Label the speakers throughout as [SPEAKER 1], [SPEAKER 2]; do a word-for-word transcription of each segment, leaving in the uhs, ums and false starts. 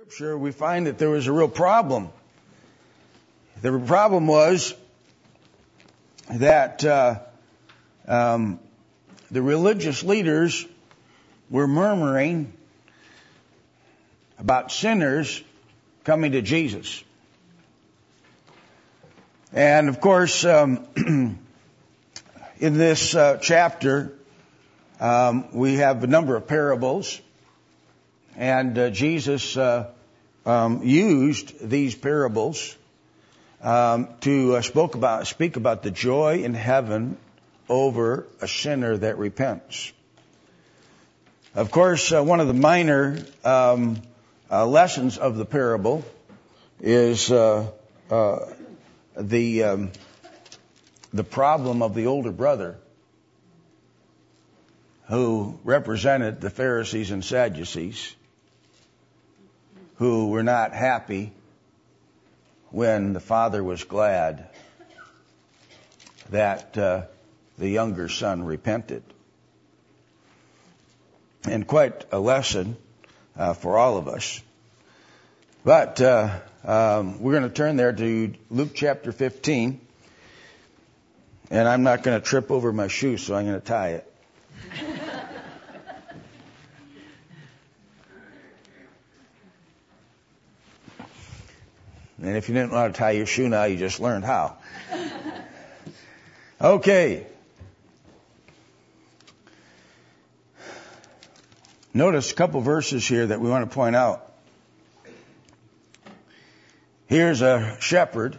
[SPEAKER 1] Scripture, we find that there was a real problem. The problem was that uh, um, the religious leaders were murmuring about sinners coming to Jesus. And of course, um, in this uh, chapter, um, we have a number of parables. And uh, Jesus uh, um, used these parables um, to uh, spoke about, speak about the joy in heaven over a sinner that repents. Of course, uh, one of the minor um, uh, lessons of the parable is uh, uh, the um, the problem of the older brother, who represented the Pharisees and Sadducees, who were not happy when the father was glad that uh, the younger son repented. And quite a lesson uh, for all of us. But uh, um, we're going to turn there to Luke chapter fifteen. And I'm not going to trip over my shoe, so I'm going to tie it. And if you didn't know how to tie your shoe now, you just learned how. Okay. Notice a couple verses here that we want to point out. Here's a shepherd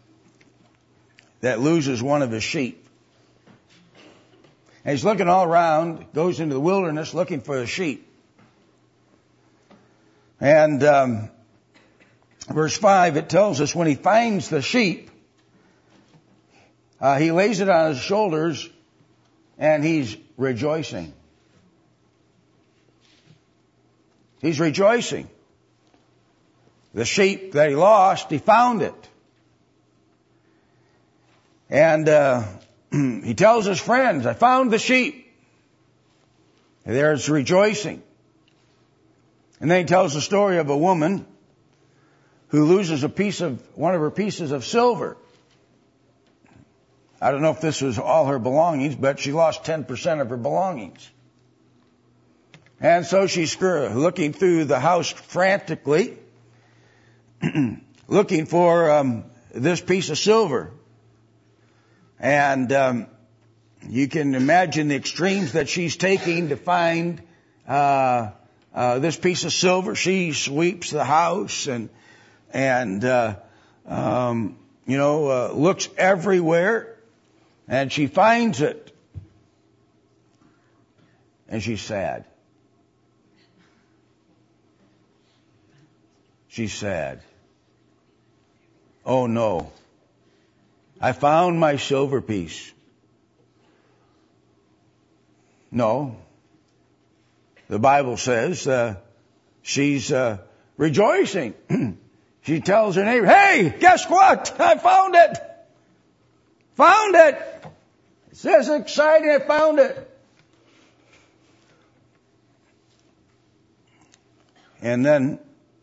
[SPEAKER 1] that loses one of his sheep. And he's looking all around, goes into the wilderness looking for the sheep. And um, verse five, it tells us when he finds the sheep, uh, he lays it on his shoulders and he's rejoicing. He's rejoicing. The sheep that he lost, he found it. And uh, he tells his friends, I found the sheep. And there's rejoicing. And then he tells the story of a woman who loses a piece of, one of her pieces of silver. I don't know if this was all her belongings, but she lost ten percent of her belongings. And so she's looking through the house frantically, looking for um, this piece of silver. And um, you can imagine the extremes that she's taking to find uh, uh, this piece of silver. She sweeps the house and and uh, um, you know uh, looks everywhere, and she finds it, and she's sad. She's sad. Oh no. I found my silver piece. No. The Bible says uh, she's uh, rejoicing. She tells her neighbor, hey, guess what? I found it. Found it. It says exciting, I found it. And then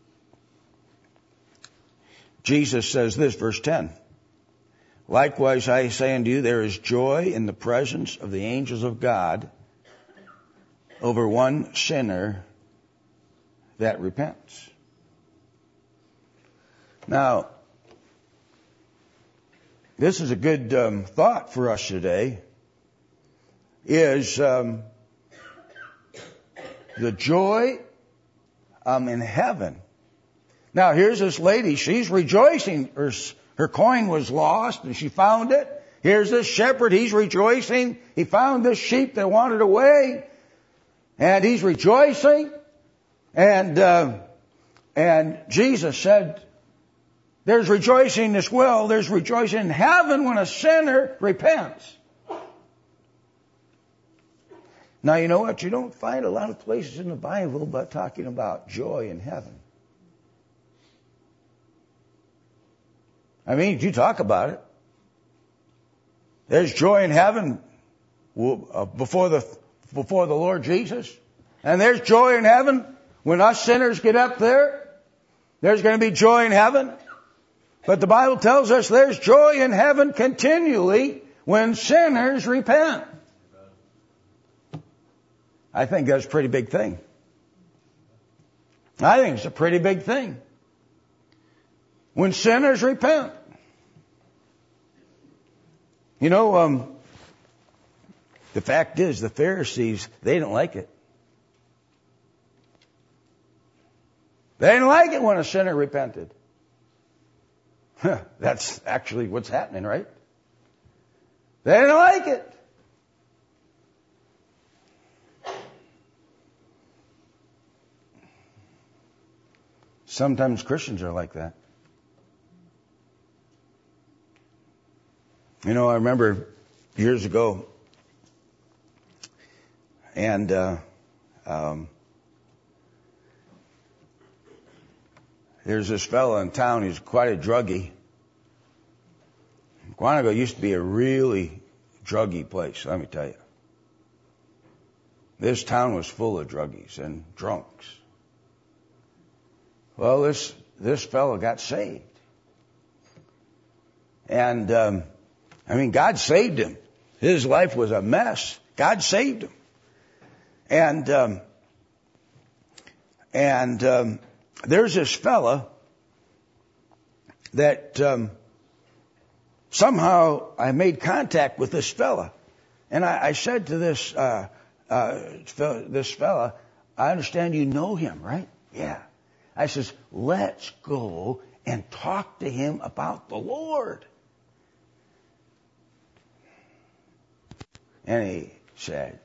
[SPEAKER 1] Jesus says this, verse ten. Likewise, I say unto you, there is joy in the presence of the angels of God over one sinner that repents. Now, this is a good um, thought for us today, is um, the joy um, in heaven. Now, here's this lady, she's rejoicing. Her Her coin was lost and she found it. Here's this shepherd, he's rejoicing. He found this sheep that wandered away. And he's rejoicing. And, uh, and Jesus said, there's rejoicing as well. There's rejoicing in heaven when a sinner repents. Now, you know what? You don't find a lot of places in the Bible about talking about joy in heaven. I mean, you talk about it. There's joy in heaven before the before the Lord Jesus. And there's joy in heaven when us sinners get up there There's going to be joy in heaven. But the Bible tells us there's joy in heaven continually when sinners repent. I think that's a pretty big thing. I think it's a pretty big thing. When sinners repent. You know, um, the fact is, the Pharisees, they didn't like it. They didn't like it when a sinner repented. That's actually what's happening, right? They didn't like it. Sometimes Christians are like that. You know, I remember years ago, and uh, um, there's this fellow in town. He's quite a druggie. Quantico used to be a really druggy place, let me tell you. This town was full of druggies and drunks. Well, this this fellow got saved. And, um, I mean, God saved him. His life was a mess. God saved him. And, um, and, um, there's this fella that, um, somehow I made contact with this fella. And I, I said to this, uh, uh, this fella, I understand you know him, right? Yeah. I says, let's go and talk to him about the Lord. And he said,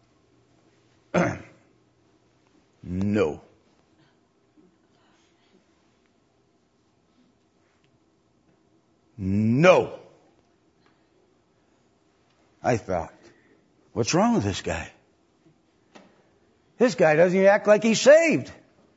[SPEAKER 1] no. No. I thought, what's wrong with this guy? This guy doesn't even act like he's saved.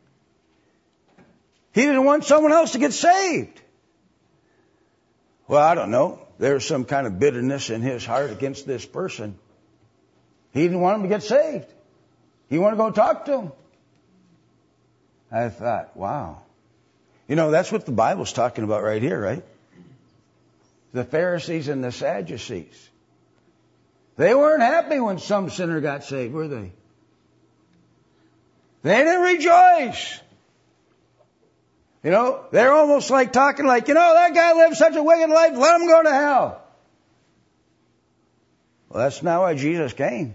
[SPEAKER 1] He didn't want someone else to get saved. Well, I don't know. There's some kind of bitterness in his heart against this person. He didn't want him to get saved. He wanted to go talk to him. I thought, wow. You know, that's what the Bible's talking about right here, right? The Pharisees and the Sadducees. They weren't happy when some sinner got saved, were they? They didn't rejoice. You know, they're almost like talking like, you know, that guy lived such a wicked life, let him go to hell. Well, that's not why Jesus came.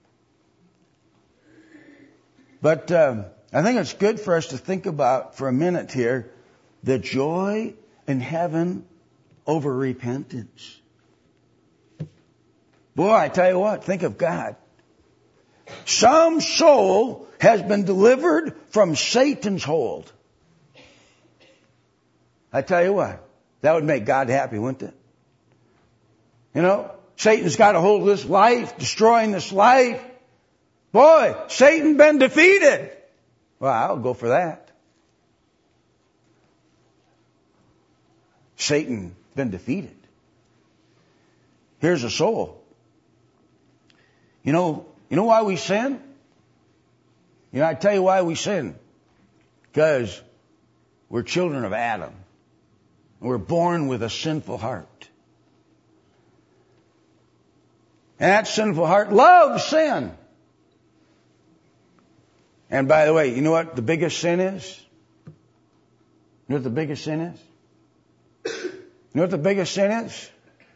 [SPEAKER 1] But um, I think it's good for us to think about for a minute here the joy in heaven over repentance. Boy, I tell you what, think of God. Some soul has been delivered from Satan's hold. I tell you what, that would make God happy, wouldn't it? You know, Satan's got a hold of this life, destroying this life. Boy, Satan been defeated. Well, I'll go for that. Satan been defeated. Here's a soul. You know, you know why we sin? You know, I tell you why we sin. Because we're children of Adam. We're born with a sinful heart. And that sinful heart loves sin. And by the way, you know what the biggest sin is? You know what the biggest sin is? You know what the biggest sin is?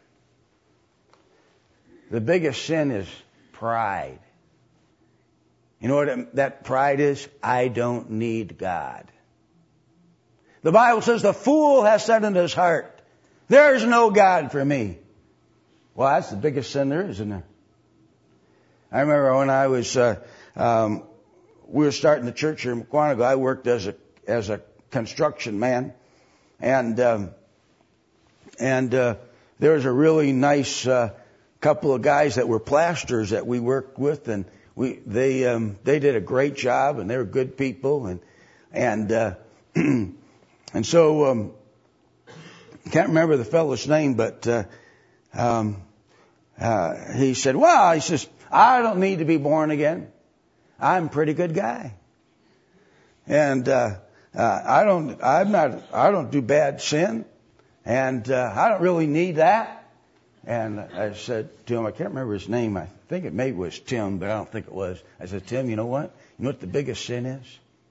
[SPEAKER 1] The biggest sin is pride. You know what that pride is? I don't need God. The Bible says the fool has said in his heart, there's no God for me. Well, that's the biggest sin there is, isn't there? I remember when I was, uh, um, we were starting the church here in Quantico. I worked as a, as a construction man. And, um, and, uh, there was a really nice, uh, couple of guys that were plasters that we worked with, and we, they, um, they did a great job, and they were good people, and, and, uh, and so, um, I can't remember the fellow's name, but, uh, um, uh, he said, well, he says, I don't need to be born again. I'm a pretty good guy. And, uh, Uh, I don't, I'm not, I don't do bad sin, and uh, I don't really need that. And I said to him, I can't remember his name. I think it maybe was Tim, but I don't think it was. I said, Tim, you know what? You know what the biggest sin is?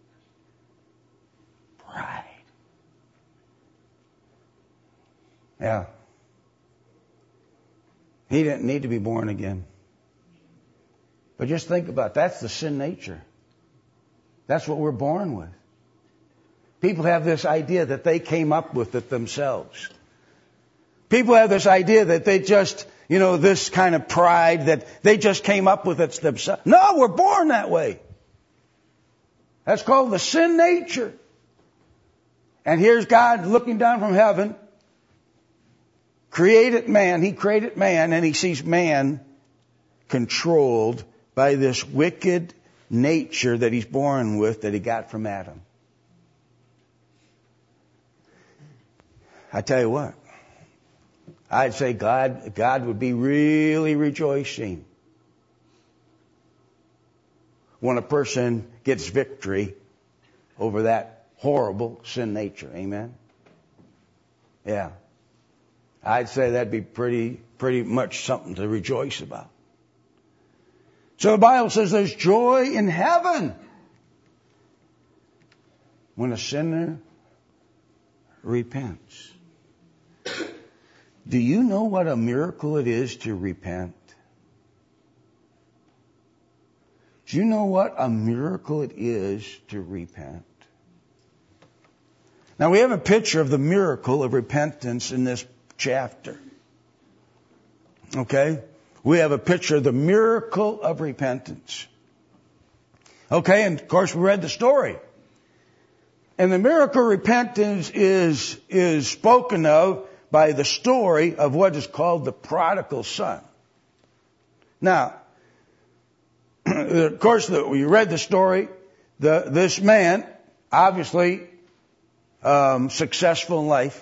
[SPEAKER 1] Pride. Yeah. He didn't need to be born again. But just think about it. That's the sin nature. That's what we're born with. People have this idea that they came up with it themselves. People have this idea that they just, you know, this kind of pride that they just came up with it themselves. No, we're born that way. That's called the sin nature. And here's God looking down from heaven, created man. He created man, and he sees man controlled by this wicked nature that he's born with, that he got from Adam. I tell you what, I'd say God, God would be really rejoicing when a person gets victory over that horrible sin nature. Amen? Yeah. I'd say that'd be pretty, pretty much something to rejoice about. So the Bible says there's joy in heaven when a sinner repents. Do you know what a miracle it is to repent? Do you know what a miracle it is to repent? Now we have a picture of the miracle of repentance in this chapter. Okay? We have a picture of the miracle of repentance. Okay, and of course we read the story. And the miracle of repentance is, is spoken of by the story of what is called the prodigal son. Now, of course, the, we read the story. The, this man, obviously, um, successful in life.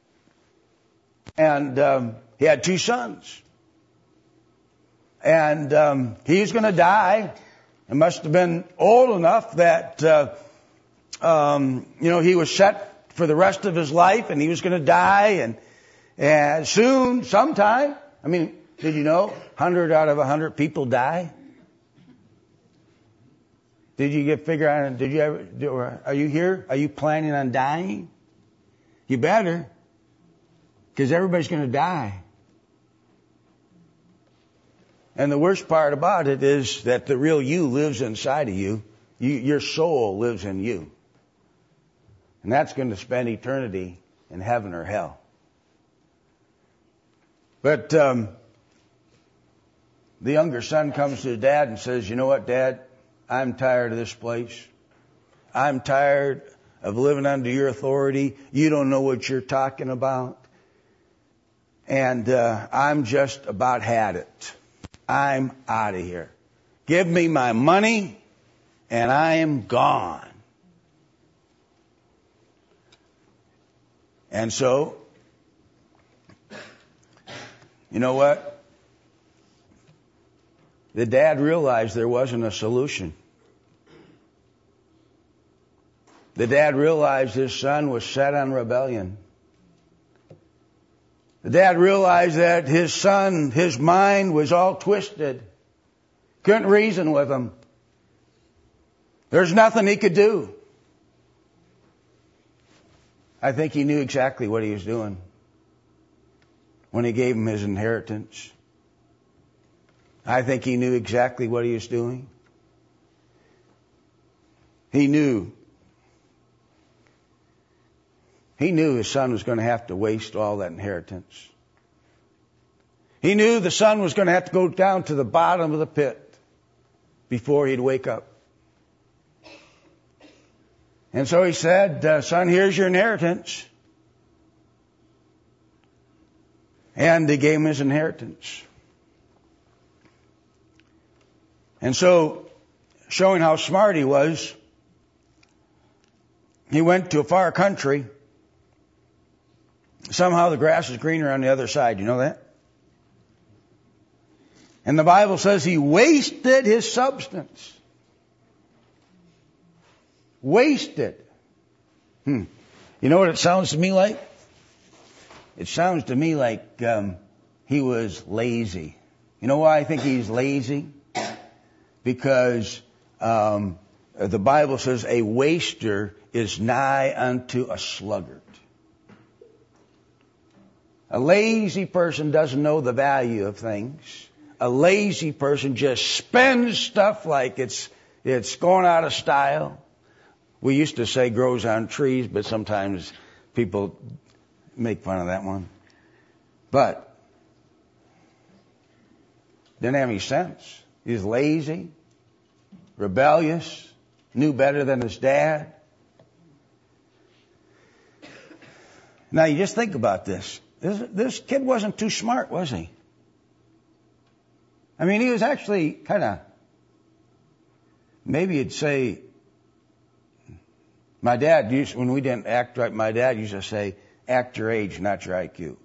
[SPEAKER 1] And um, he had two sons. And um, he was going to die. He must have been old enough that, uh, um, you know, he was set for the rest of his life, and he was going to die. And, and soon, sometime, I mean, did you know, one hundred out of one hundred people die? Did you get figure out? Did you ever? Are you here? Are you planning on dying? You better, because everybody's going to die. And the worst part about it is that the real you lives inside of you. you your soul lives in you. And that's going to spend eternity in heaven or hell. But um, the younger son comes to his dad and says, you know what, Dad? I'm tired of this place. I'm tired of living under your authority. You don't know what you're talking about. And uh, I'm just about had it. I'm out of here. Give me my money and I am gone. And so, you know what? The dad realized there wasn't a solution. The dad realized his son was set on rebellion. The dad realized that his son, his mind was all twisted. Couldn't reason with him. There's nothing he could do. I think he knew exactly what he was doing when he gave him his inheritance. I think he knew exactly what he was doing. He knew. He knew his son was going to have to waste all that inheritance. He knew the son was going to have to go down to the bottom of the pit before he'd wake up. And so he said, uh, son, here's your inheritance. And they gave him his inheritance. And so, showing how smart he was, he went to a far country. Somehow the grass is greener on the other side. You know that? And the Bible says he wasted his substance. Wasted. Hmm. You know what it sounds to me like? It sounds to me like um, he was lazy. You know why I think he's lazy? Because um, the Bible says a waster is nigh unto a sluggard. A lazy person doesn't know the value of things. A lazy person just spends stuff like it's it's going out of style. We used to say grows on trees, but sometimes people make fun of that one. But didn't have any sense. He was lazy, rebellious, knew better than his dad. Now you just think about this. This, this kid wasn't too smart, was he? I mean, he was actually kind of, maybe you'd say, my dad used, when we didn't act right, my dad used to say, act your age, not your I Q.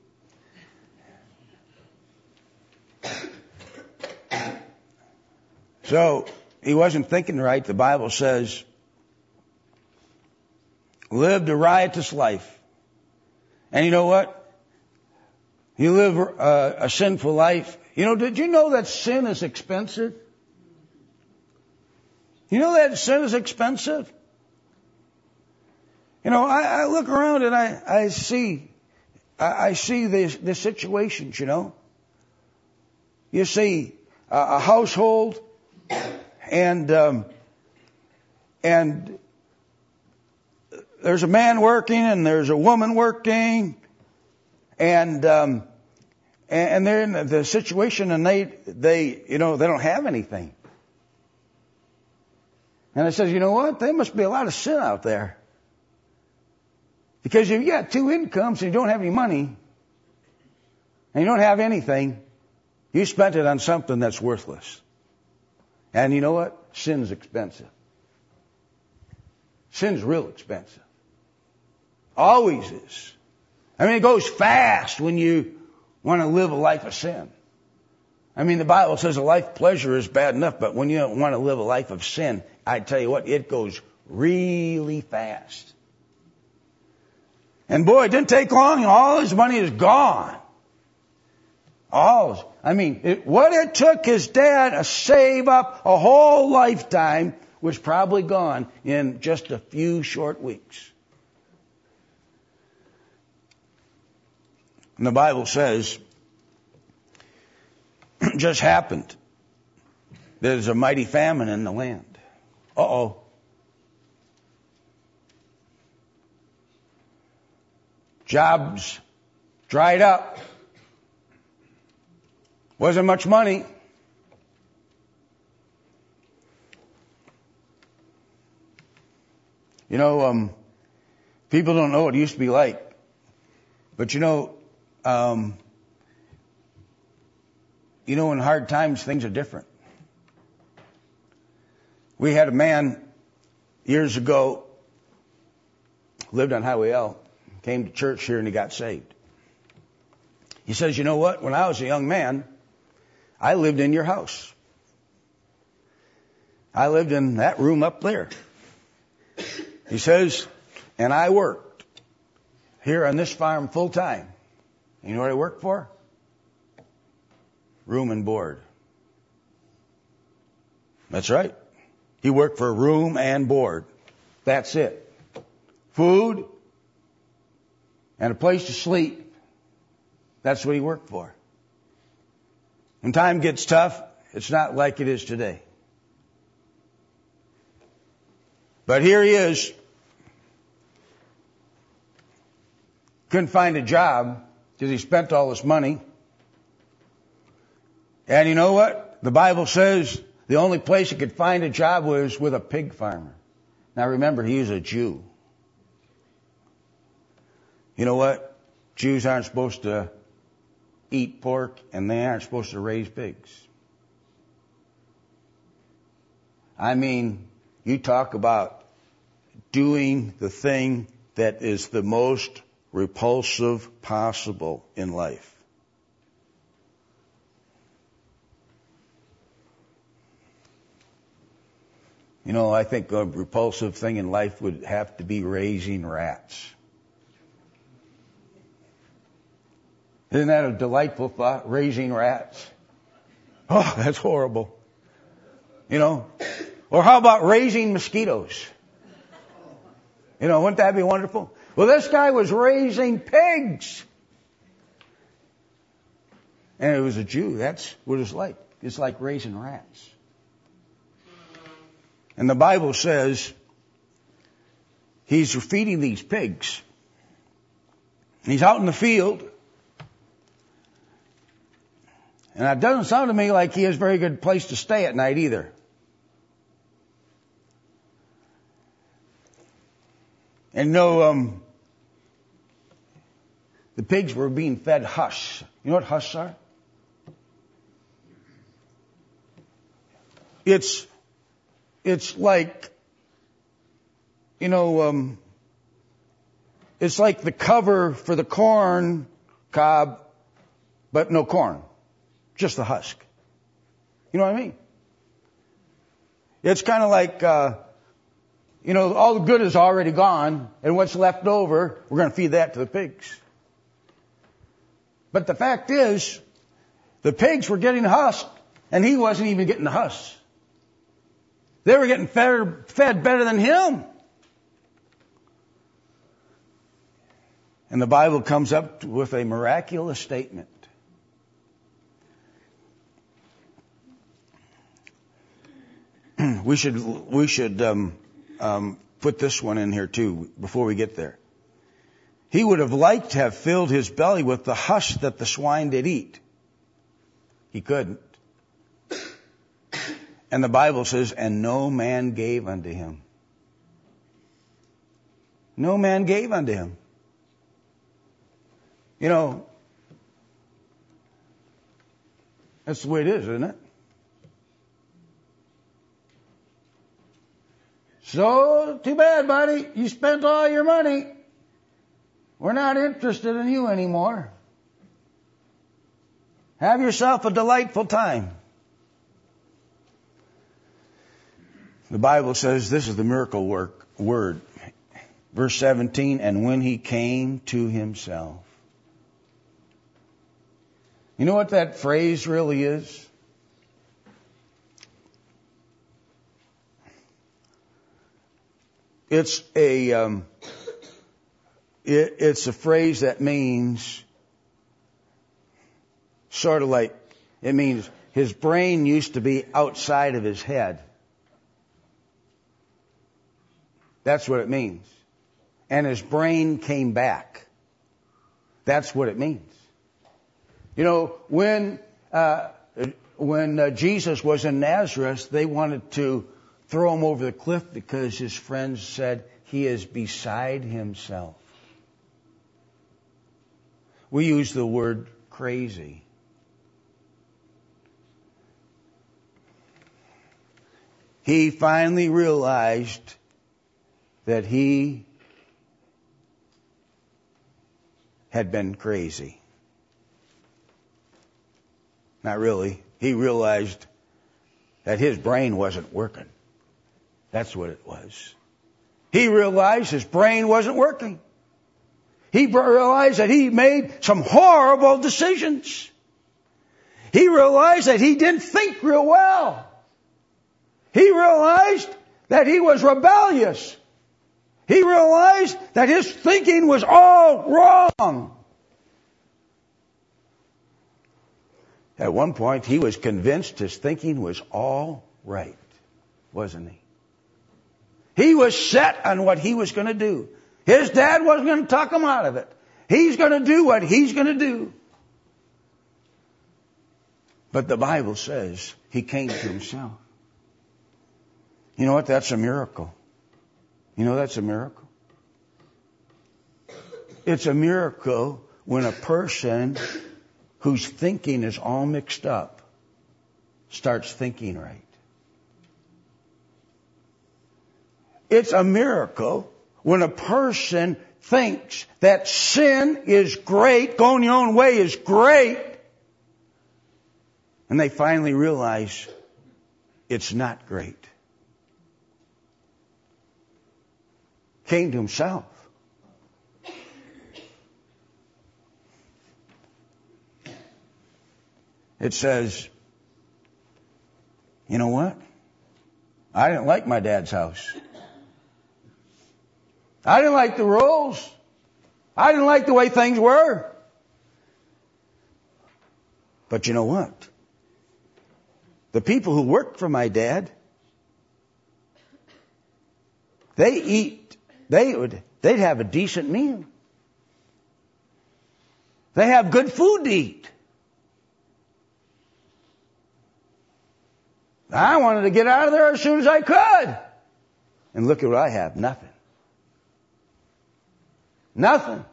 [SPEAKER 1] So, he wasn't thinking right. The Bible says, lived a riotous life. And you know what? You live a, a sinful life. You know, did you know that sin is expensive? You know that sin is expensive? You know, I, I look around and I, I see, I, I see the the situations, you know. You see a, a household and, um, and there's a man working and there's a woman working and, um, and they're in the situation and they, they, you know, they don't have anything. And I says, you know what? There must be a lot of sin out there. Because if you got two incomes and you don't have any money, and you don't have anything, you spent it on something that's worthless. And you know what? Sin's expensive. Sin's real expensive. Always is. I mean, it goes fast when you want to live a life of sin. I mean, the Bible says a life of pleasure is bad enough, but when you want to live a life of sin, I tell you what, it goes really fast. And boy, it didn't take long. All his money is gone. All, I mean, it, what it took his dad to save up a whole lifetime was probably gone in just a few short weeks. And the Bible says, it just happened. There's a mighty famine in the land. Uh-oh. Jobs dried up. Wasn't much money. You know, um, people don't know what it used to be like. But you know, um, you know, in hard times, things are different. We had a man years ago, lived on Highway L, came to church here and he got saved. He says, you know what? When I was a young man, I lived in your house. I lived in that room up there. He says, and I worked here on this farm full time. You know what I worked for? Room and board. That's right. He worked for room and board. That's it. Food and a place to sleep. That's what he worked for. When time gets tough, it's not like it is today. But here he is. Couldn't find a job because he spent all his money. And you know what? The Bible says the only place he could find a job was with a pig farmer. Now remember, he was a Jew. You know what? Jews aren't supposed to eat pork and they aren't supposed to raise pigs. I mean, you talk about doing the thing that is the most repulsive possible in life. You know, I think a repulsive thing in life would have to be raising rats. Isn't that a delightful thought? Raising rats. Oh, that's horrible. You know, or how about raising mosquitoes? You know, wouldn't that be wonderful? Well, this guy was raising pigs. And it was a Jew. That's what it's like. It's like raising rats. And the Bible says he's feeding these pigs. He's out in the field. And it doesn't sound to me like he has a very good place to stay at night either. And you know, um, the pigs were being fed hush. You know what hush are? It's, it's like, you know, um, it's like the cover for the corn cob, but no corn. Just the husk. You know what I mean? It's kind of like, uh, you know, all the good is already gone, and what's left over, we're going to feed that to the pigs. But the fact is, the pigs were getting husked, and he wasn't even getting the husk. They were getting fed, fed better than him. And the Bible comes up with a miraculous statement. We should we should um, um, put this one in here too before we get there. He would have liked to have filled his belly with the husk that the swine did eat. He couldn't. And the Bible says, and no man gave unto him. No man gave unto him. You know, that's the way it is, isn't it? So, too bad, buddy. You spent all your money. We're not interested in you anymore. Have yourself a delightful time. The Bible says this is the miracle work, word. Verse seventeen, and when he came to himself. You know what that phrase really is? It's a um, it, it's a phrase that means sort of like, it means his brain used to be outside of his head. That's what it means. And his brain came back. That's what it means. You know, when uh, when uh, Jesus was in Nazareth, they wanted to throw him over the cliff because his friends said he is beside himself. We use the word crazy. He finally realized that he had been crazy. Not really. He realized that his brain wasn't working. That's what it was. He realized his brain wasn't working. He realized that he made some horrible decisions. He realized that he didn't think real well. He realized that he was rebellious. He realized that his thinking was all wrong. At one point, he was convinced his thinking was all right, wasn't he? He was set on what he was going to do. His dad wasn't going to talk him out of it. He's going to do what he's going to do. But the Bible says he came to himself. You know what? That's a miracle. You know that's a miracle? It's a miracle when a person whose thinking is all mixed up starts thinking right. It's a miracle when a person thinks that sin is great, going your own way is great, and they finally realize it's not great. came to himself. It says, you know what? I didn't like my dad's house. I didn't like the rules. I didn't like the way things were. But you know what? The people who worked for my dad, they eat, they would, they'd have a decent meal. They have good food to eat. I wanted to get out of there as soon as I could. And look at what I have. Nothing. Nothing.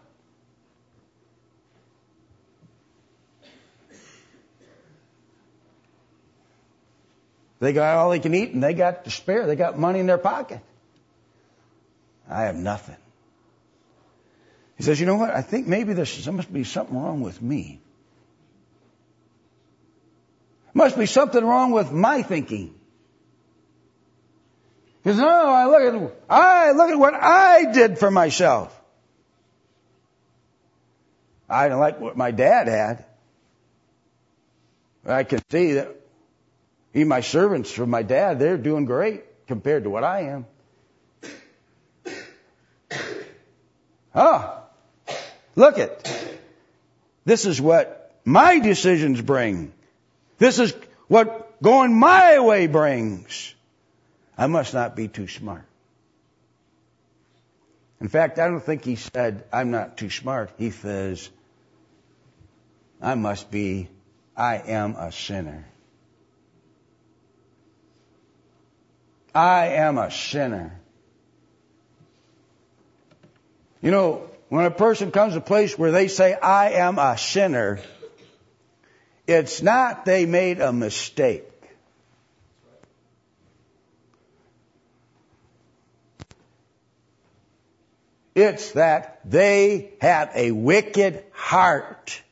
[SPEAKER 1] They got all they can eat and they got to spare. They got money in their pocket. I have nothing. He says, you know what? I think maybe there's, there must be something wrong with me. Must be something wrong with my thinking. Because no, I look at I look at what I did for myself. I didn't like what my dad had. I can see that even my servants from my dad, they're doing great compared to what I am. Ah, look it. This is what my decisions bring. This is what going my way brings. I must not be too smart. In fact, I don't think he said, I'm not too smart. He says, I must be, I am a sinner. I am a sinner. You know, when a person comes to a place where they say, I am a sinner, it's not they made a mistake. It's that they have a wicked heart.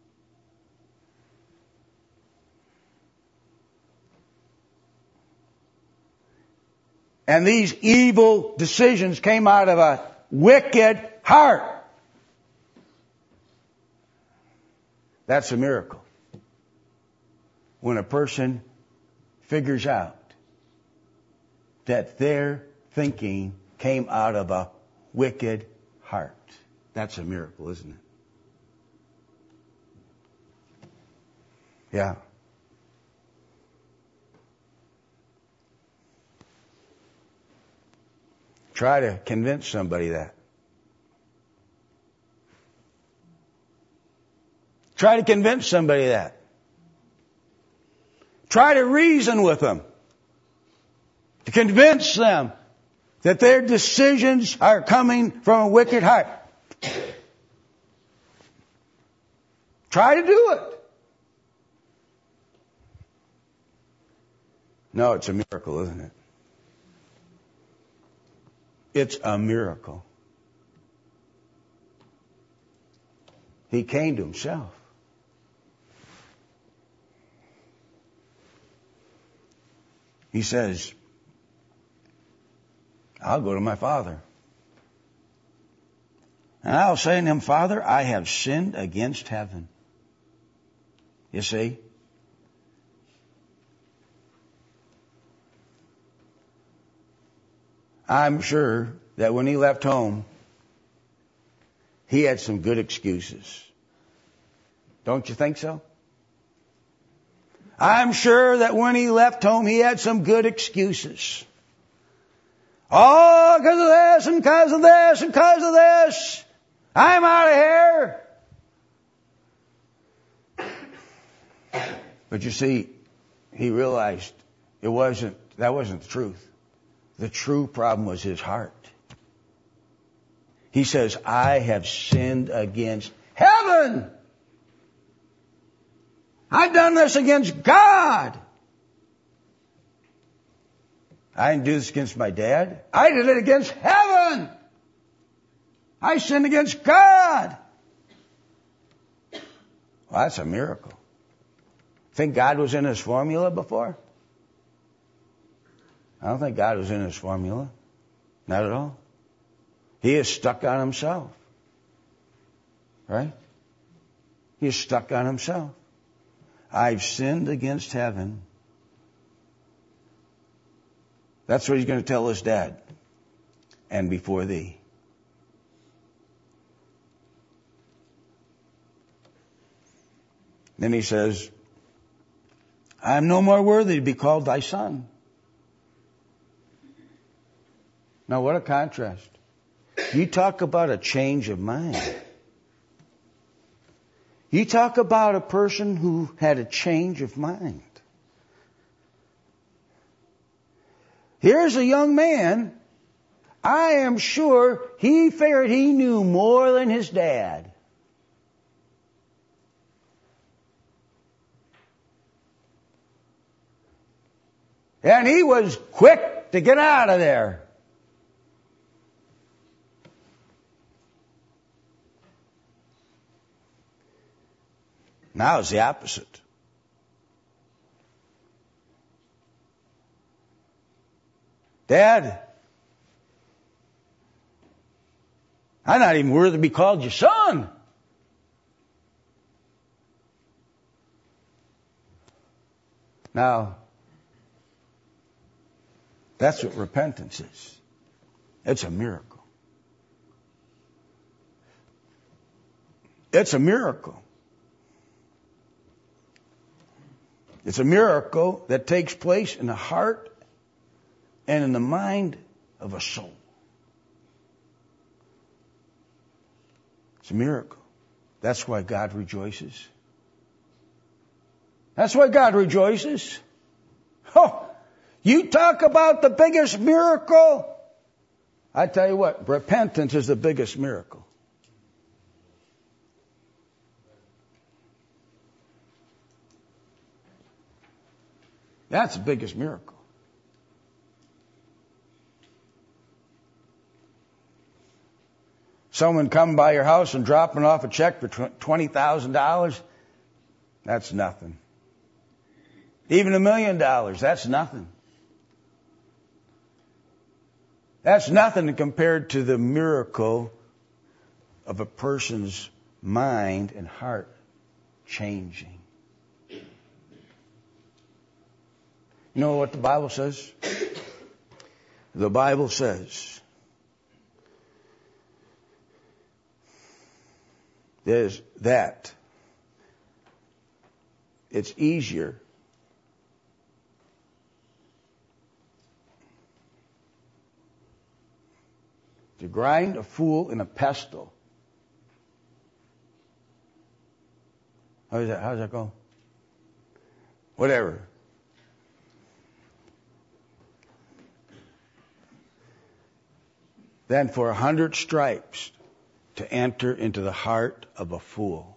[SPEAKER 1] And these evil decisions came out of a wicked heart. That's a miracle. When a person figures out that their thinking came out of a wicked heart. That's a miracle, isn't it? Yeah. Try to convince somebody that. Try to convince somebody that. Try to reason with them. To convince them that their decisions are coming from a wicked heart. Try to do it. No, it's a miracle, isn't it? It's a miracle. He came to himself. He says, I'll go to my Father. And I'll say to him, Father, I have sinned against heaven. You see? I'm sure that when he left home, he had some good excuses. Don't you think so? I'm sure that when he left home, he had some good excuses. Oh, because of this, and because of this, and because of this, I'm out of here. But you see, he realized it wasn't, that wasn't the truth. The true problem was his heart. He says, I have sinned against heaven. I've done this against God. I didn't do this against my dad. I did it against heaven. I sinned against God. Well, that's a miracle. Think God was in his formula before? I don't think God was in his formula. Not at all. He is stuck on himself. Right? He is stuck on himself. I've sinned against heaven. That's what he's going to tell his dad. And before thee. Then he says, I am no more worthy to be called thy son. Now what a contrast. You talk about a change of mind. You talk about a person who had a change of mind. Here's a young man. I am sure he figured he knew more than his dad. And he was quick to get out of there. Now it's the opposite. Dad, I'm not even worthy to be called your son. Now, that's what repentance is. It's a miracle. It's a miracle. It's a miracle that takes place in the heart and in the mind of a soul. It's a miracle. That's why God rejoices. That's why God rejoices. Oh, you talk about the biggest miracle. I tell you what, repentance is the biggest miracle. That's the biggest miracle. Someone come by your house and dropping off a check for twenty thousand dollars, that's nothing. Even a million dollars, that's nothing. That's nothing compared to the miracle of a person's mind and heart changing. You know what the Bible says? The Bible says there's that it's easier to grind a fool in a pestle. How does that, how does that go? Whatever. Than for a hundred stripes to enter into the heart of a fool.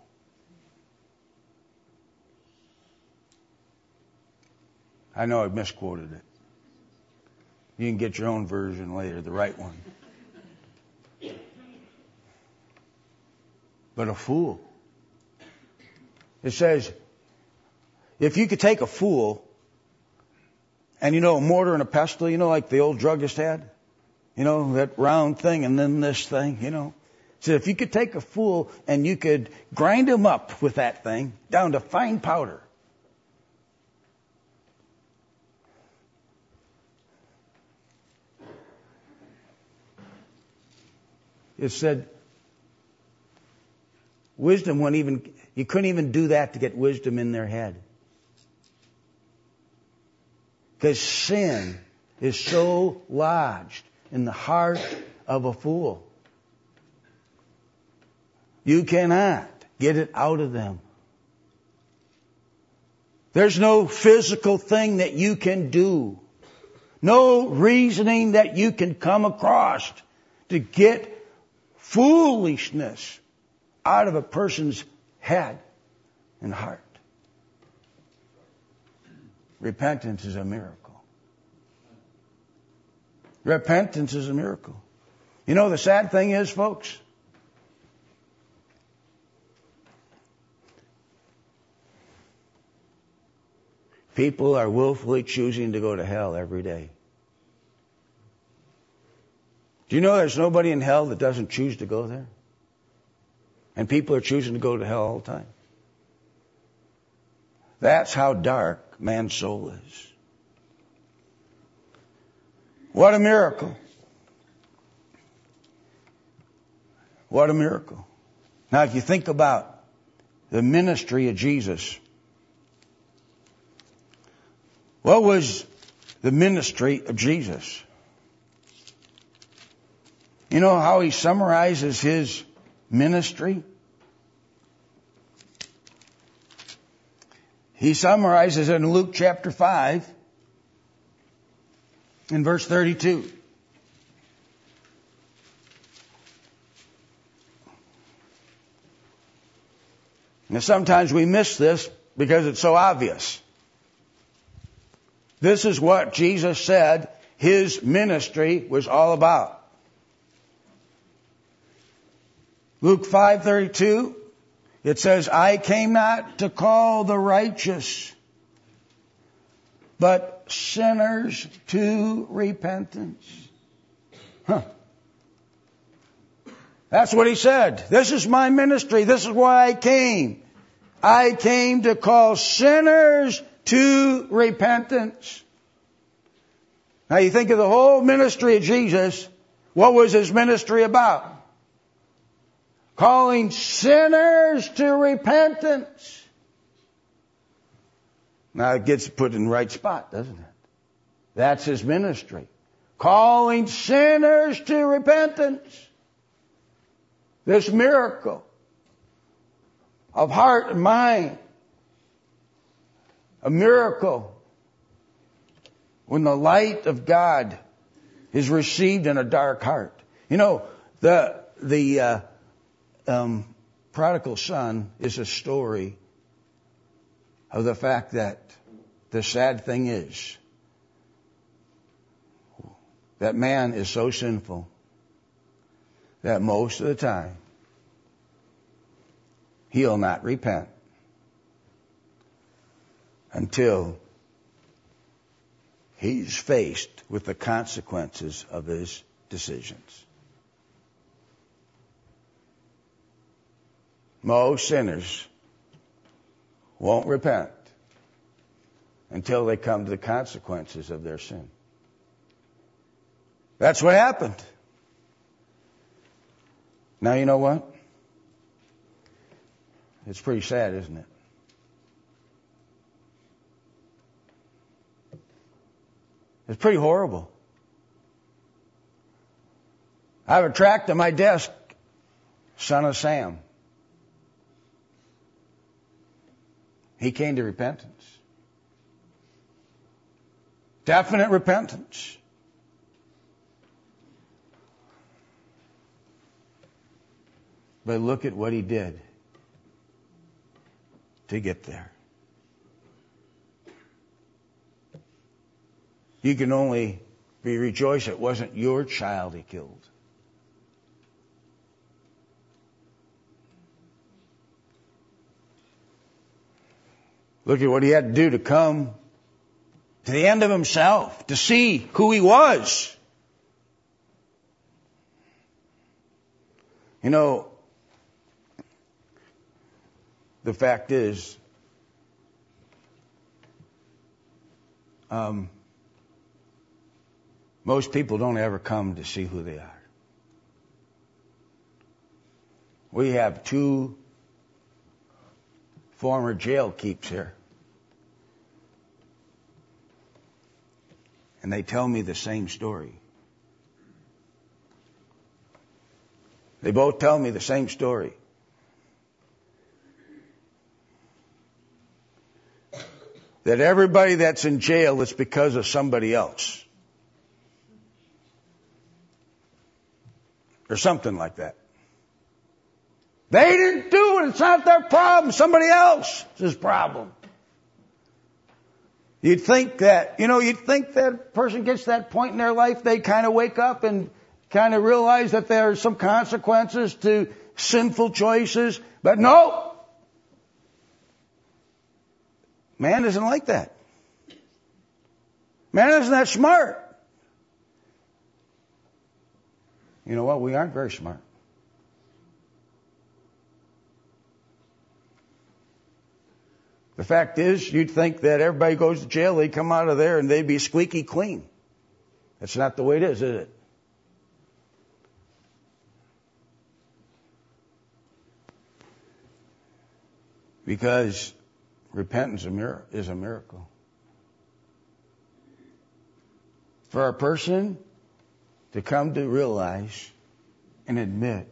[SPEAKER 1] I know I misquoted it. You can get your own version later, the right one. But a fool. It says, if you could take a fool and, you know, a mortar and a pestle, you know, like the old druggist had? You know, that round thing and then this thing, you know. So if you could take a fool and you could grind him up with that thing down to fine powder. It said, wisdom wouldn't even, you couldn't even do that to get wisdom in their head. Because sin is so lodged in the heart of a fool. You cannot get it out of them. There's no physical thing that you can do. No reasoning that you can come across to get foolishness out of a person's head and heart. Repentance is a miracle. Repentance is a miracle. You know, the sad thing is, folks, people are willfully choosing to go to hell every day. Do you know there's nobody in hell that doesn't choose to go there? And people are choosing to go to hell all the time. That's how dark man's soul is. What a miracle. What a miracle. Now, if you think about the ministry of Jesus, what was the ministry of Jesus? You know how he summarizes his ministry? He summarizes it in Luke chapter five, in verse thirty-two. Now, sometimes we miss this because it's so obvious. This is what Jesus said his ministry was all about. Luke five thirty-two, it says, I came not to call the righteous, but sinners to repentance. Huh. That's what he said. This is my ministry. This is why I came. I came to call sinners to repentance. Now you think of the whole ministry of Jesus. What was his ministry about? Calling sinners to repentance. Now it gets put in the right spot, doesn't it? That's his ministry. Calling sinners to repentance. This miracle of heart and mind. A miracle when the light of God is received in a dark heart. You know, the the uh, um, prodigal son is a story of the fact that the sad thing is that man is so sinful that most of the time he'll not repent until he's faced with the consequences of his decisions. Most sinners won't repent until they come to the consequences of their sin. That's what happened. Now you know what? It's pretty sad, isn't it? It's pretty horrible. I have a tract on my desk, Son of Sam. He came to repentance. Definite repentance. But look at what he did to get there. You can only be rejoiced it wasn't your child he killed. Look at what he had to do to come to the end of himself, to see who he was. You know, the fact is, um, most people don't ever come to see who they are. We have two former jail keeps here. And they tell me the same story. They both tell me the same story. That everybody that's in jail is because of somebody else. Or something like that. They didn't do it. It's not their problem. Somebody else is his problem. You'd think that, you know, you'd think that a person gets to that point in their life, they kind of wake up and kind of realize that there are some consequences to sinful choices. But no! Man isn't like that. Man isn't that smart. You know what? We aren't very smart. The fact is, you'd think that everybody goes to jail, they come out of there, and they'd be squeaky clean. That's not the way it is, is it? Because repentance is a miracle. For a person to come to realize and admit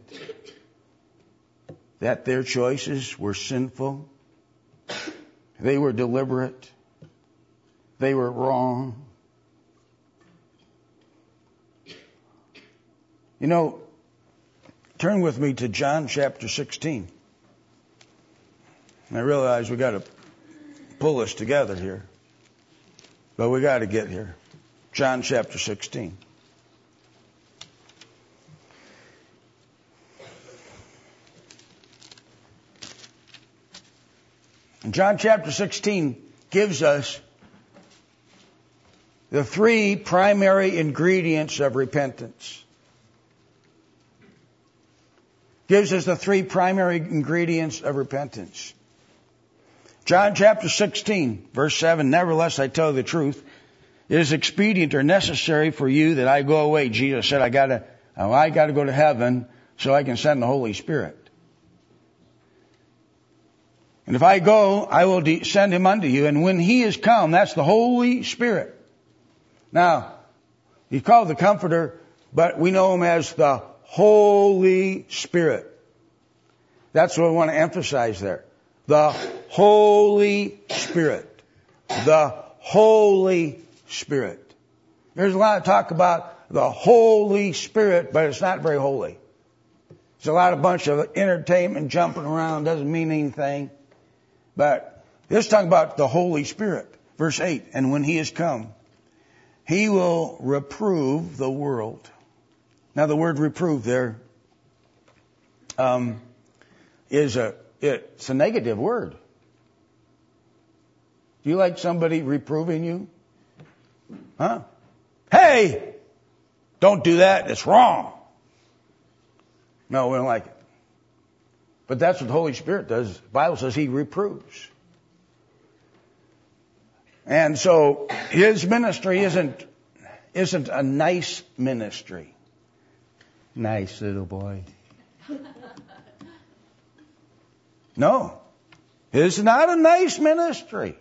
[SPEAKER 1] that their choices were sinful, they were deliberate, they were wrong. You know, turn with me to John chapter sixteen. And I realize we got to pull this together here, but we got to get here. John chapter sixteen. And John chapter sixteen gives us the three primary ingredients of repentance. Gives us the three primary ingredients of repentance. John chapter sixteen, verse seven, nevertheless I tell you the truth, it is expedient or necessary for you that I go away. Jesus said, I gotta, I gotta go to heaven so I can send the Holy Spirit. And if I go, I will de- send him unto you. And when he is come, that's the Holy Spirit. Now, he's called the Comforter, but we know him as the Holy Spirit. That's what I want to emphasize there. The Holy Spirit. The Holy Spirit. There's a lot of talk about the Holy Spirit, but it's not very holy. It's a lot of bunch of entertainment jumping around, doesn't mean anything. But let's talk about the Holy Spirit. Verse eight, and when he is come, he will reprove the world. Now the word reprove there um, is a It's a negative word. Do you like somebody reproving you? Huh? Hey! Don't do that. It's wrong. No, we don't like it. But that's what the Holy Spirit does. The Bible says he reproves. And so his ministry isn't, isn't a nice ministry. Nice little boy. No, it's not a nice ministry.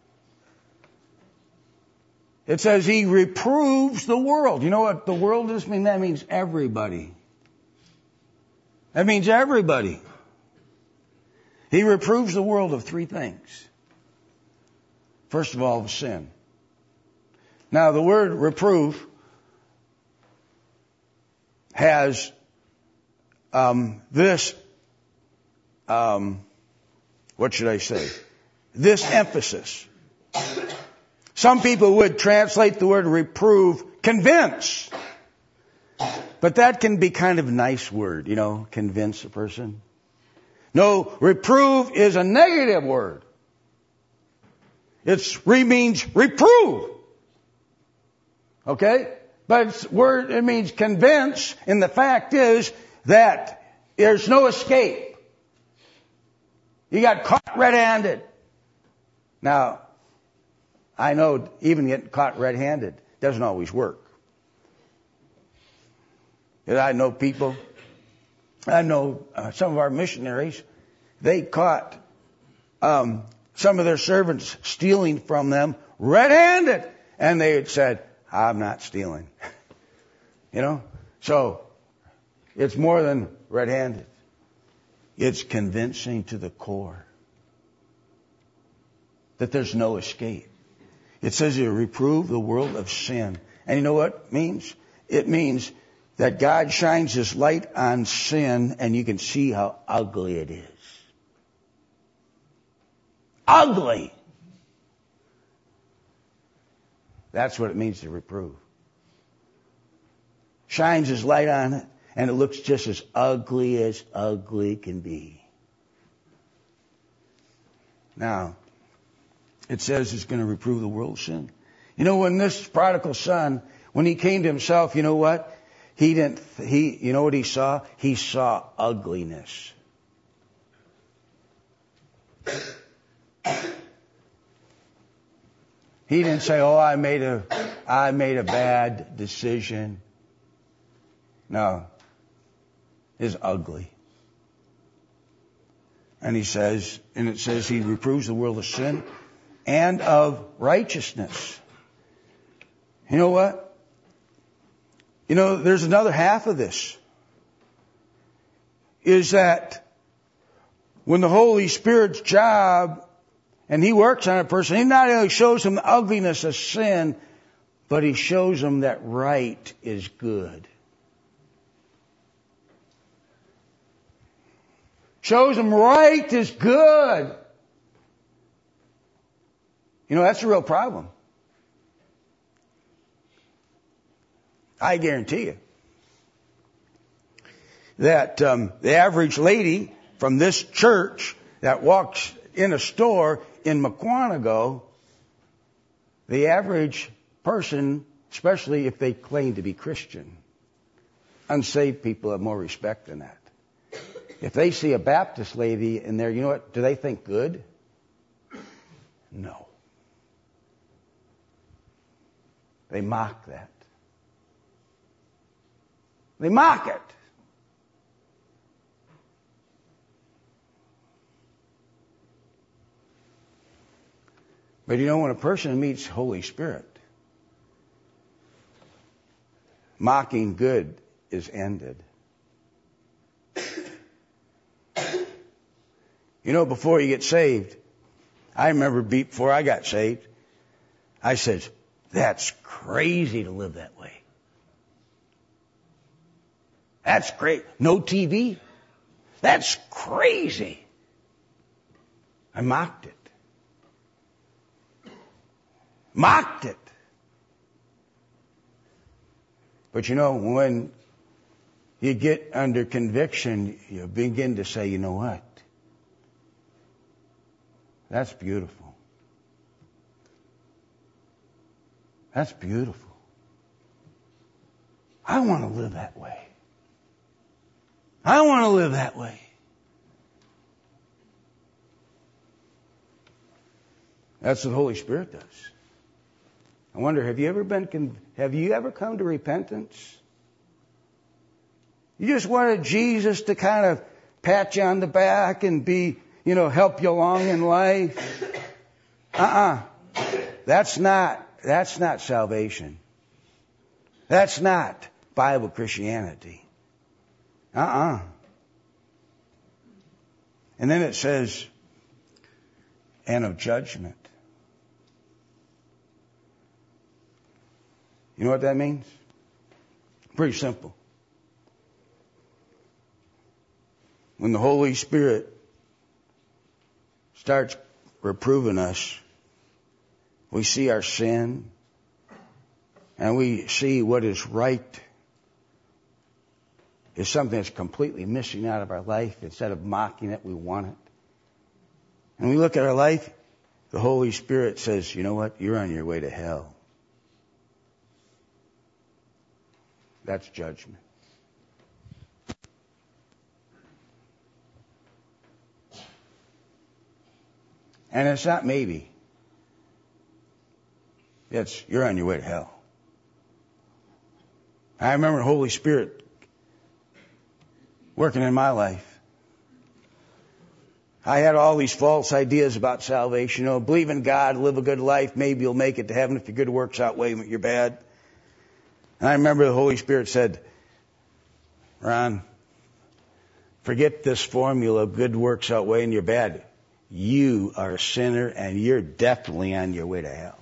[SPEAKER 1] It says he reproves the world. You know what the world does mean? That means everybody. That means everybody. He reproves the world of three things. First of all, of sin. Now, the word reprove has um, this Um, what should I say? This emphasis. Some people would translate the word reprove, convince. But that can be kind of a nice word, you know, convince a person. No, reprove is a negative word. It's re means reprove. Okay? But it's word, it means convince, and the fact is that there's no escape. You got caught red-handed. Now, I know even getting caught red-handed doesn't always work. I know people, I know uh, some of our missionaries, they caught um, some of their servants stealing from them red-handed. And they had said, I'm not stealing. You know? So, it's more than red-handed. It's convincing to the core that there's no escape. It says you reprove the world of sin. And you know what it means? It means that God shines his light on sin and you can see how ugly it is. Ugly! That's what it means to reprove. Shines his light on it. And it looks just as ugly as ugly can be. Now, it says it's going to reprove the world's sin. You know, when this prodigal son, when he came to himself, you know what? He didn't, he, you know what he saw? He saw ugliness. He didn't say, oh, I made a, I made a bad decision. No. It's ugly. And he says, and it says he reproves the world of sin and of righteousness. You know what? You know, there's another half of this. Is that when the Holy Spirit's job, and He works on a person, He not only shows them the ugliness of sin, but He shows them that right is good. Shows them right is good. You know, that's a real problem. I guarantee you that um, the average lady from this church that walks in a store in Mukwonago, the average person, especially if they claim to be Christian, unsaved people have more respect than that. If they see a Baptist lady in there, you know what? Do they think good? No. They mock that. They mock it. But you know, when a person meets Holy Spirit, mocking good is ended. You know, before you get saved, I remember before I got saved, I said, that's crazy to live that way. That's great. No T V. That's crazy. I mocked it. Mocked it. But you know, when you get under conviction, you begin to say, you know what? That's beautiful. That's beautiful. I want to live that way. I want to live that way. That's what the Holy Spirit does. I wonder, have you ever been, have you ever come to repentance? You just wanted Jesus to kind of pat you on the back and be, you know, help you along in life. Uh-uh. That's not, that's not salvation. That's not Bible Christianity. Uh-uh. And then it says, and of judgment. You know what that means? Pretty simple. When the Holy Spirit starts reproving us, we see our sin, and we see what is right is something that's completely missing out of our life. Instead of mocking it, we want it. And we look at our life, the Holy Spirit says, you know what? You're on your way to hell. That's judgment. And it's not maybe. It's, you're on your way to hell. I remember the Holy Spirit working in my life. I had all these false ideas about salvation. You know, believe in God, live a good life. Maybe you'll make it to heaven if your good works outweigh your bad. And I remember the Holy Spirit said, Ron, forget this formula, good works outweighing your bad. You are a sinner and you're definitely on your way to hell.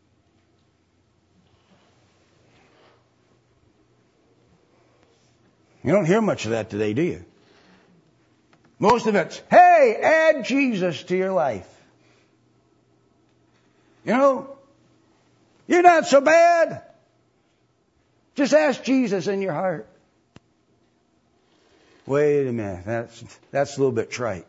[SPEAKER 1] You don't hear much of that today, do you? Most of it's, hey, add Jesus to your life. You know, you're not so bad. Just ask Jesus in your heart. Wait a minute, that's, that's a little bit trite.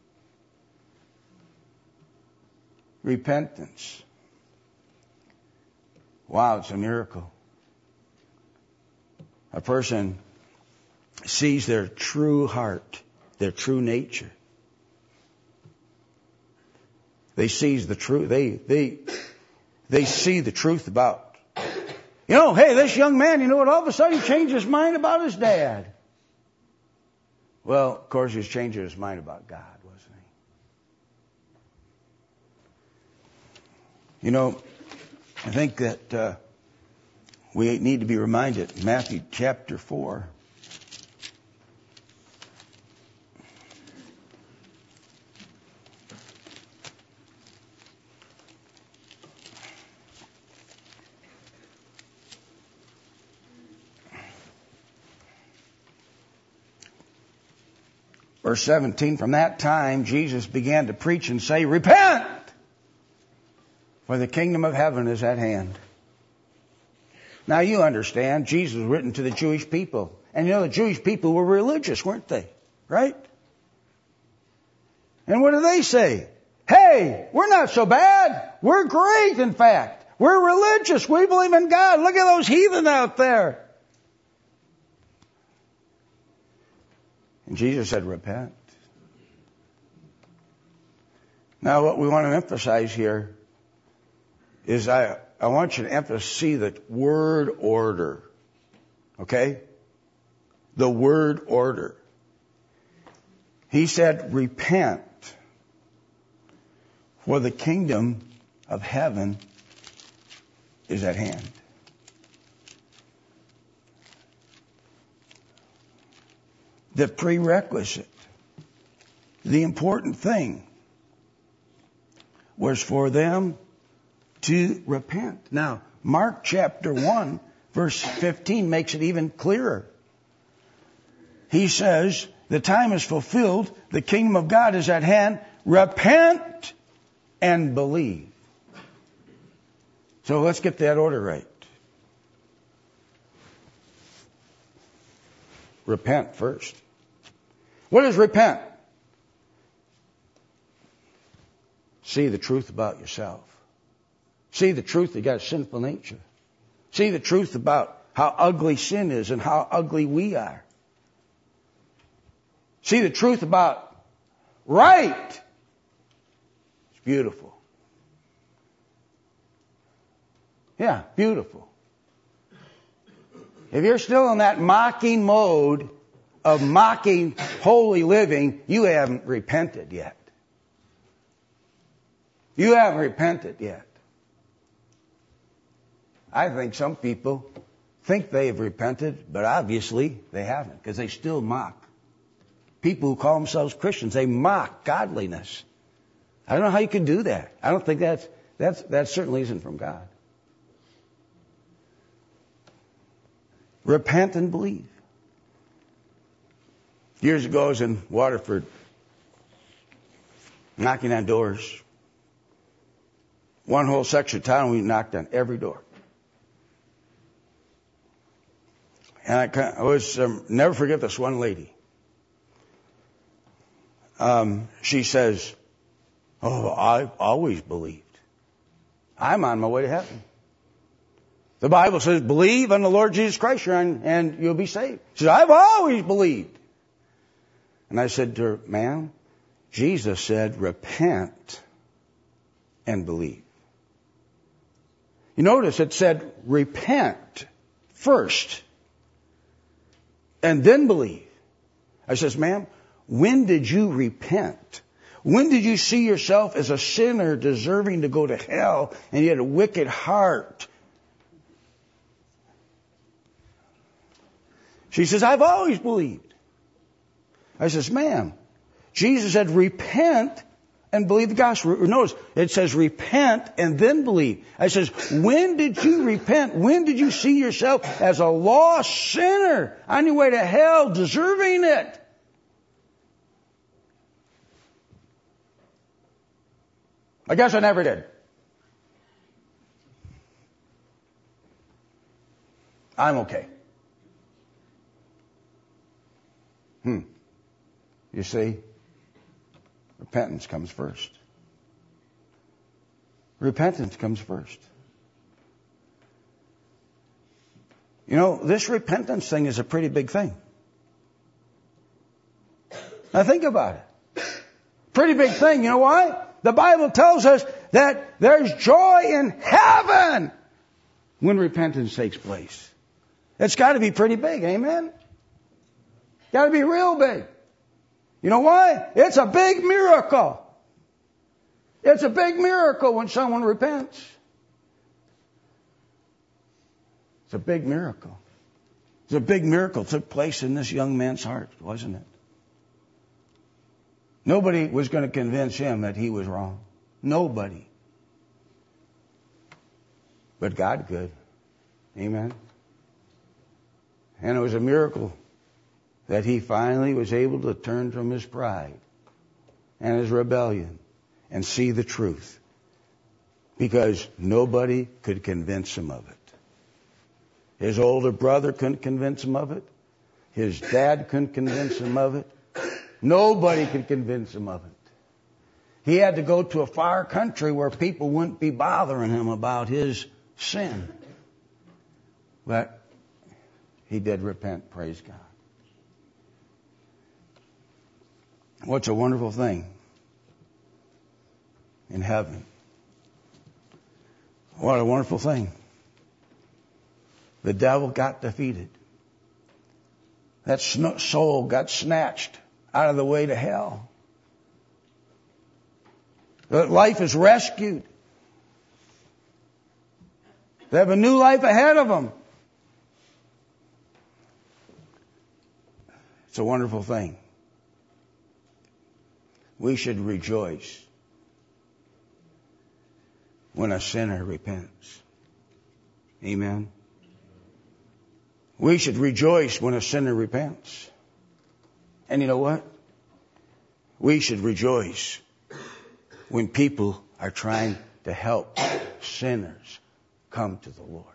[SPEAKER 1] Repentance. Wow, it's a miracle. a person sees their true heart, their true nature. They sees the truth. They they they see the truth about, you know, hey, this young man, you know what? All of a sudden he changed his mind about his dad. Well, of course, he was changing his mind about God, wasn't he? You know, I think that uh, we need to be reminded, Matthew chapter four. Verse seventeen, from that time Jesus began to preach and say, repent, for the kingdom of heaven is at hand. Now you understand, Jesus was written to the Jewish people. And you know, the Jewish people were religious, weren't they? Right? And what do they say? Hey, we're not so bad. We're great, in fact. We're religious. We believe in God. Look at those heathen out there. And Jesus said, repent. Now what we want to emphasize here is I, I want you to emphasize, see the word order. Okay? The word order. He said, repent, for the kingdom of heaven is at hand. The prerequisite, the important thing, was for them to repent. Now, Mark chapter one, verse fifteen makes it even clearer. He says, the time is fulfilled, the kingdom of God is at hand, repent and believe. So let's get that order right. Repent first. What is repent? See the truth about yourself. See the truth that you got a sinful nature. See the truth about how ugly sin is and how ugly we are. See the truth about right. It's beautiful. Yeah, beautiful. If you're still in that mocking mode of mocking holy living, you haven't repented yet. You haven't repented yet. I think some people think they've repented, but obviously they haven't, because they still mock. People who call themselves Christians, they mock godliness. I don't know how you can do that. I don't think that's, that's, that certainly isn't from God. Repent and believe. Years ago, I was in Waterford, knocking on doors. One whole section of town, we knocked on every door. And I, kind of, I was, um, never forget this one lady. Um, she says, oh, I've always believed. I'm on my way to heaven. The Bible says, believe on the Lord Jesus Christ and, and you'll be saved. She said, I've always believed. And I said to her, ma'am, Jesus said, repent and believe. You notice it said, repent first and then believe. I says, ma'am, when did you repent? When did you see yourself as a sinner deserving to go to hell and you had a wicked heart? She says, I've always believed. I says, ma'am, Jesus said, repent and believe the gospel. Notice, it says repent and then believe. I says, when did you repent? When did you see yourself as a lost sinner on your way to hell, deserving it? I guess I never did. I'm okay. Hmm. You see, repentance comes first. Repentance comes first. You know, this repentance thing is a pretty big thing. Now think about it. Pretty big thing. You know why? The Bible tells us that there's joy in heaven when repentance takes place. It's got to be pretty big. Amen? Got to be real big. You know why? It's a big miracle. It's a big miracle when someone repents. It's a big miracle. It's a big miracle took place in this young man's heart, wasn't it? Nobody was going to convince him that he was wrong. Nobody. But God could. Amen. And it was a miracle that he finally was able to turn from his pride and his rebellion and see the truth. Because nobody could convince him of it. His older brother couldn't convince him of it. His dad couldn't convince him of it. Nobody could convince him of it. He had to go to a far country where people wouldn't be bothering him about his sin. But he did repent, praise God. What's a wonderful thing in heaven. What a wonderful thing. The devil got defeated. That soul got snatched out of the way to hell. That life is rescued. They have a new life ahead of them. It's a wonderful thing. We should rejoice when a sinner repents. Amen. We should rejoice when a sinner repents. And you know what? We should rejoice when people are trying to help sinners come to the Lord.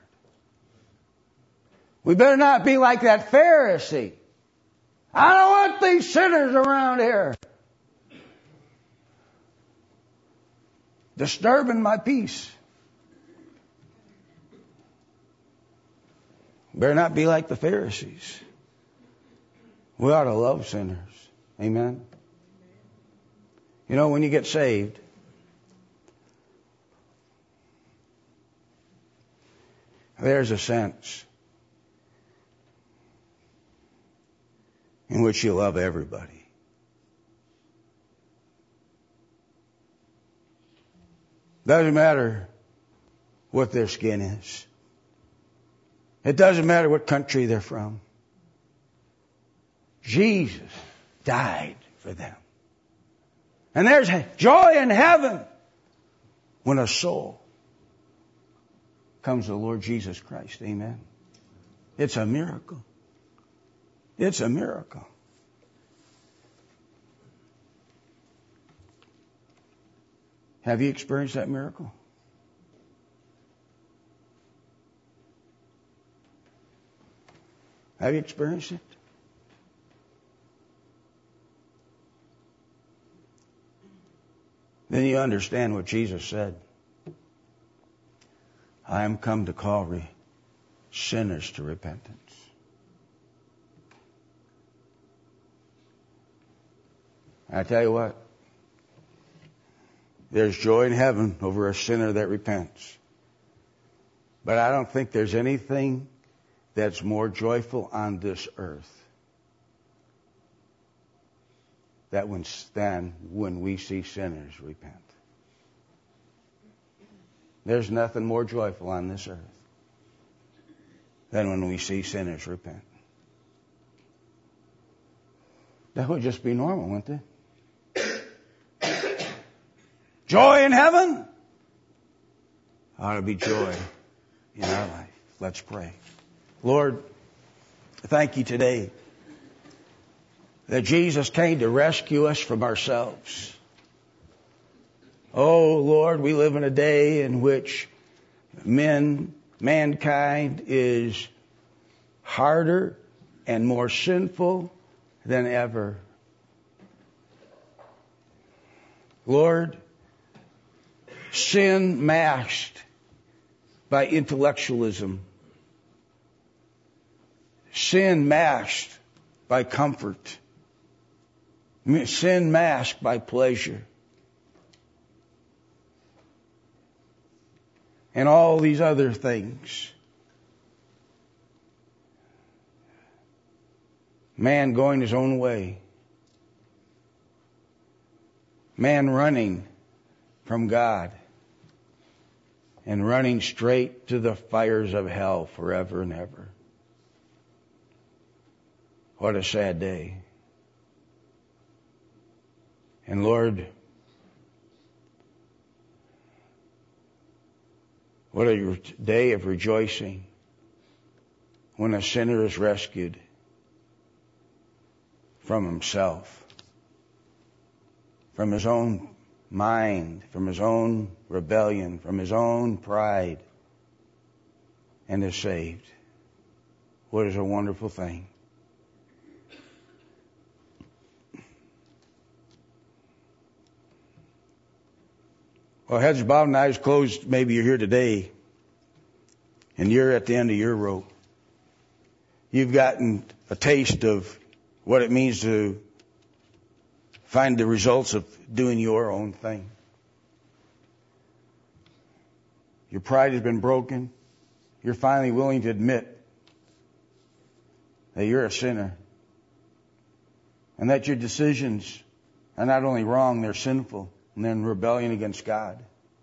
[SPEAKER 1] We better not be like that Pharisee. I don't want these sinners around here disturbing my peace. Better not be like the Pharisees. We ought to love sinners. Amen. You know, when you get saved, there's a sense in which you love everybody. Doesn't matter what their skin is. It doesn't matter what country they're from. Jesus died for them. And there's joy in heaven when a soul comes to the Lord Jesus Christ. Amen. It's a miracle. It's a miracle. Have you experienced that miracle? Have you experienced it? Then you understand what Jesus said. I am come to call re- sinners to repentance. I tell you what, there's joy in heaven over a sinner that repents. But I don't think there's anything that's more joyful on this earth that when, than when we see sinners repent. There's nothing more joyful on this earth than when we see sinners repent. That would just be normal, wouldn't it? Joy in heaven ought to be joy in our life. Let's pray. Lord, thank you today that Jesus came to rescue us from ourselves. Oh, Lord, we live in a day in which men, mankind is harder and more sinful than ever. Lord, sin masked by intellectualism sin masked by comfort, sin masked by pleasure, and all these other things. Man going his own way. Man running from God and running straight to the fires of hell forever and ever. What a sad day. And Lord, what a day of rejoicing when a sinner is rescued from himself, from his own mind, from his own rebellion, from his own pride, and is saved. What is a wonderful thing. Well, heads bowed and eyes closed, maybe you're here today and you're at the end of your rope. You've gotten a taste of what it means to find the results of doing your own thing. Your pride has been broken. You're finally willing to admit that you're a sinner and that your decisions are not only wrong, they're sinful and they're in rebellion against God.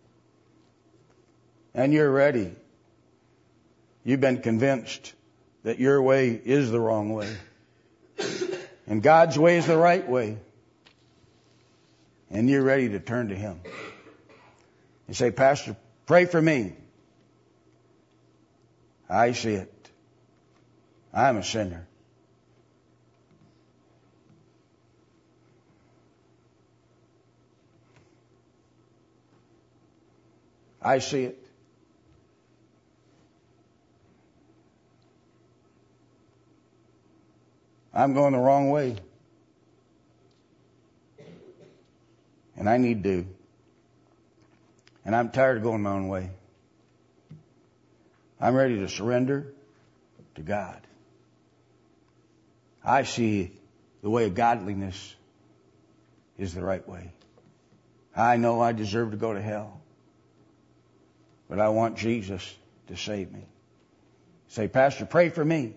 [SPEAKER 1] And you're ready. You've been convinced that your way is the wrong way. And God's way is the right way. And you're ready to turn to Him. You say, Pastor, pray for me. I see it. I'm a sinner. I see it. I'm going the wrong way. And I need to. And I'm tired of going my own way. I'm ready to surrender to God. I see the way of godliness is the right way. I know I deserve to go to hell. But I want Jesus to save me. Say, Pastor, pray for me.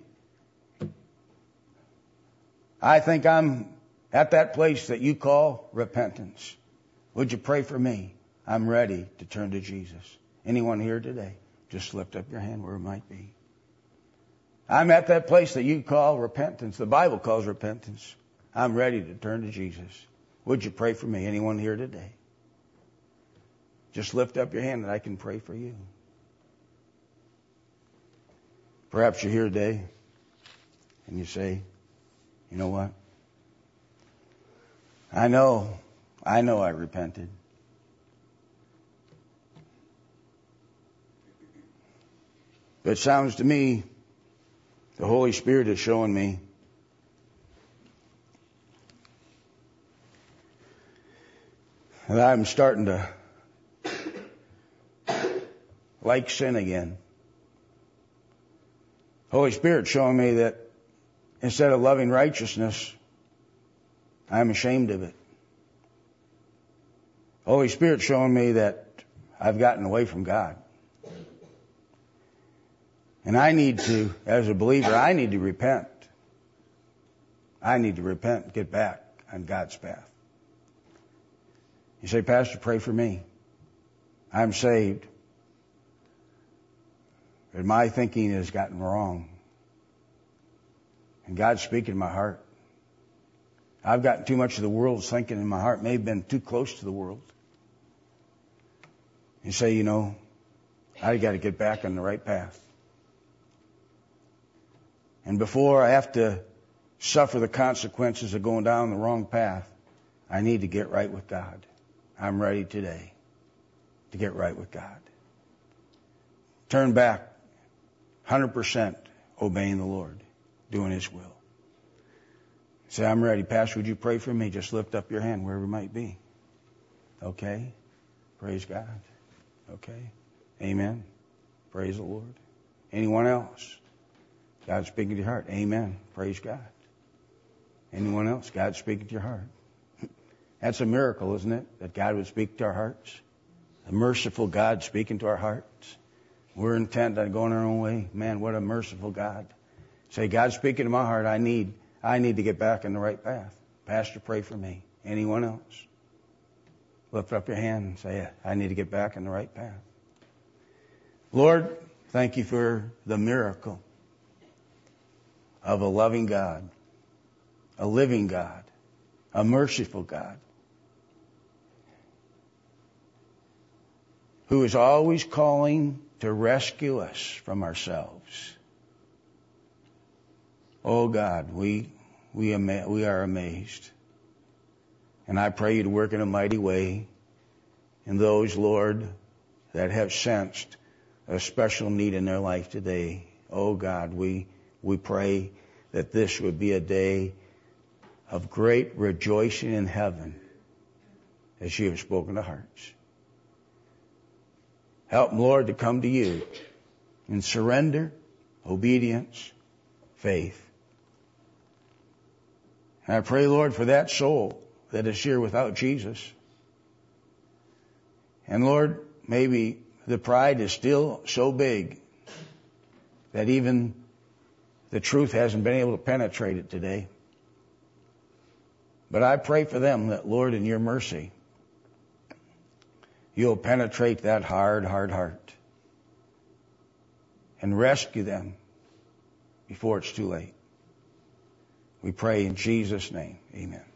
[SPEAKER 1] I think I'm at that place that you call repentance. Would you pray for me? I'm ready to turn to Jesus. Anyone here today? Just lift up your hand where it might be. I'm at that place that you call repentance. The Bible calls repentance. I'm ready to turn to Jesus. Would you pray for me? Anyone here today? Just lift up your hand and I can pray for you. Perhaps you're here today and you say, you know what? I know, I know I repented. But it sounds to me, the Holy Spirit is showing me that I'm starting to like sin again. Holy Spirit showing me that instead of loving righteousness, I'm ashamed of it. Holy Spirit showing me that I've gotten away from God. And I need to, as a believer, I need to repent. I need to repent and get back on God's path. You say, Pastor, pray for me. I'm saved. But my thinking has gotten wrong. And God's speaking to my heart. I've gotten too much of the world's thinking in my heart. Maybe been too close to the world. You say, you know, I got to get back on the right path. And before I have to suffer the consequences of going down the wrong path, I need to get right with God. I'm ready today to get right with God. Turn back, one hundred percent obeying the Lord, doing His will. Say, I'm ready. Pastor, would you pray for me? Just lift up your hand wherever it might be. Okay? Praise God. Okay? Amen. Praise the Lord. Anyone else? God's speaking to your heart. Amen. Praise God. Anyone else? God's speaking to your heart. That's a miracle, isn't it? That God would speak to our hearts. A merciful God speaking to our hearts. We're intent on going our own way. Man, what a merciful God. Say, God's speaking to my heart. I need, I need to get back in the right path. Pastor, pray for me. Anyone else? Lift up your hand and say, I need to get back in the right path. Lord, thank you for the miracle of a loving God, a living God, a merciful God, who is always calling to rescue us from ourselves. Oh God, we we ama- we are amazed. And I pray you to work in a mighty way in those, Lord, that have sensed a special need in their life today. Oh God, we we pray that this would be a day of great rejoicing in heaven as you have spoken to hearts. Help them, Lord, to come to you in surrender, obedience, faith. And I pray, Lord, for that soul that is here without Jesus. And Lord, maybe the pride is still so big that even the truth hasn't been able to penetrate it today. But I pray for them that, Lord, in your mercy, you'll penetrate that hard, hard heart and rescue them before it's too late. We pray in Jesus' name. Amen.